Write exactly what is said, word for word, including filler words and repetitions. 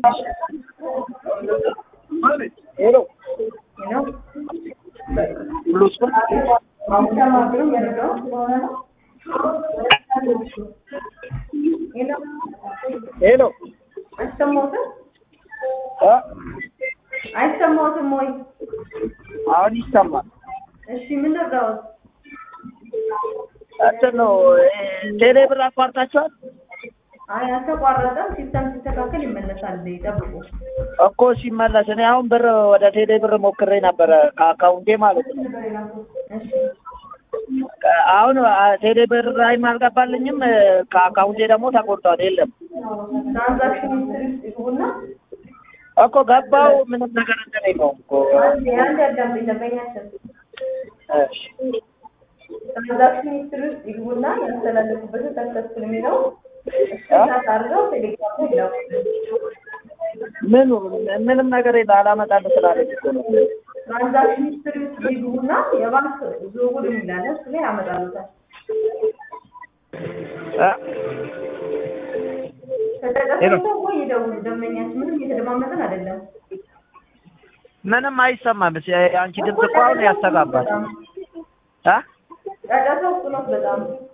Hello. Hello. Luz pa? Hello. Hello. አይሰማዎትም? አ አይሰማዎትም ወይ? አሁን ይሰማል። እሺ ምን ልርዳዎት? እንትን ነው ቴሌ ብር አቋርጣችኋል? አይ አልተቋረጠም። ሲስተም ሲስተካከል ይመለሳል። ይጠብቁ እኮ ሲመለስ እኔ አሁን ብር ወደ ቴሌ ብር ሞክሬ ነበረ ከአካውንቴ ማለት ነው። እሺ አሁን ቴሌ ብር ላይም አልገባልኝም ከአካውንቴ ደግሞ ተቆርጧል። የለም ትራንዛክሽን ሂስትሪ ውስጥ ይግቡና እኮ ገባው ምንም ነገር እንትን የለውም እኮ። አንድ አንድ ያዳምጥ ደንበኛችን እሺ ትራንዛክሽን ሂስትሪ ውስጥ ይግቡና ያስተላለፉበትን ሰክሰስፉል የሚለው እስከዛ አድርገው ቴሌግራም ላይ ይላኩልን። ምን ምንም ነገር የለ አላመጣልህ ስላለኝ እኮ ነው። ትራንዛክሽን ሂስትሪ ውስጥ ይግቡና የባንክ ዝውውር የሚላለ እሱ ላይ ያመጣሉታል። አ ተጠቅመው ወይ ይደውሉ። ደንበኛችን ምንም እየተደማመጠን አይደለም። ምንም አይሰማም። አንቺ ድምጽ እኮ አሁን ያስተጋባል። አ ጫጫታው እሱ ነው በጣም